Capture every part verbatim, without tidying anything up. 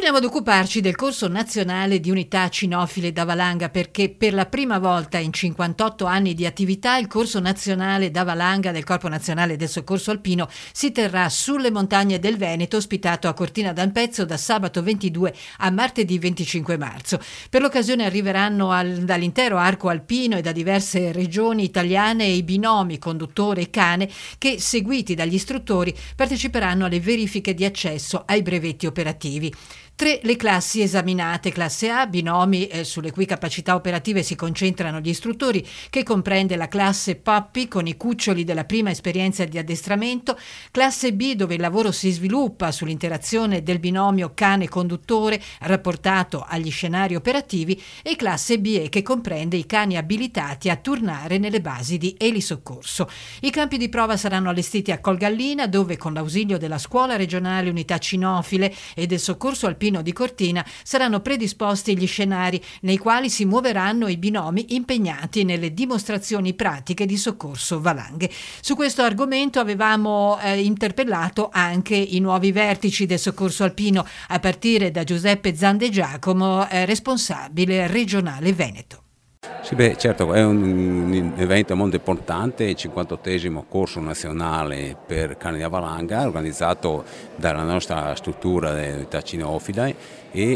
Torniamo ad occuparci del corso nazionale di unità cinofile da valanga, perché per la prima volta in cinquantotto anni di attività il corso nazionale da valanga del Corpo Nazionale del Soccorso Alpino si terrà sulle montagne del Veneto, ospitato a Cortina d'Ampezzo da sabato ventidue a martedì venticinque marzo. Per l'occasione arriveranno al, dall'intero arco alpino e da diverse regioni italiane i binomi conduttore e cane che, seguiti dagli istruttori, parteciperanno alle verifiche di accesso ai brevetti operativi. Tre le classi esaminate: classe A, binomi eh, sulle cui capacità operative si concentrano gli istruttori, che comprende la classe Puppy con i cuccioli della prima esperienza di addestramento, classe B dove il lavoro si sviluppa sull'interazione del binomio cane-conduttore rapportato agli scenari operativi, e classe B E che comprende i cani abilitati a turnare nelle basi di elisoccorso. I campi di prova saranno allestiti a Colgallina, dove con l'ausilio della Scuola Regionale Unità Cinofile e del Soccorso Alpino di Cortina saranno predisposti gli scenari nei quali si muoveranno i binomi impegnati nelle dimostrazioni pratiche di soccorso valanghe. Su questo argomento avevamo eh, interpellato anche i nuovi vertici del soccorso alpino, a partire da Giuseppe Zande Giacomo, eh, responsabile regionale Veneto. Sì, beh, certo, è un, un evento molto importante, il cinquantottesimo corso nazionale per cani da valanga, organizzato dalla nostra struttura dell'unità cinofila, e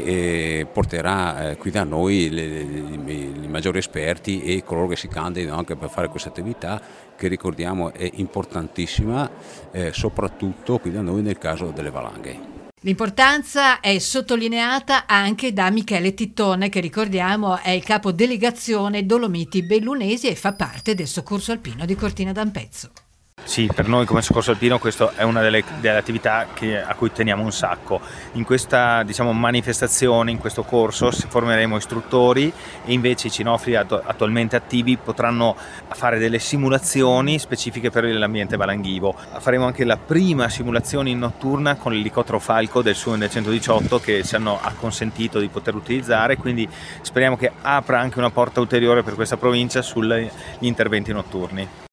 eh, porterà eh, qui da noi le, le, i maggiori esperti e coloro che si candidano anche per fare questa attività, che ricordiamo è importantissima, eh, soprattutto qui da noi nel caso delle valanghe. L'importanza è sottolineata anche da Michele Tittone, che ricordiamo è il capo delegazione Dolomiti Bellunesi e fa parte del Soccorso Alpino di Cortina d'Ampezzo. Sì, per noi come Soccorso Alpino questa è una delle, delle attività che, a cui teniamo un sacco. In questa diciamo, manifestazione, in questo corso, formeremo istruttori e invece i cinofili attualmente attivi potranno fare delle simulazioni specifiche per l'ambiente valanghivo. Faremo anche la prima simulazione in notturna con l'elicottero Falco del Su centodiciotto che ci hanno consentito di poter utilizzare, quindi speriamo che apra anche una porta ulteriore per questa provincia sugli interventi notturni.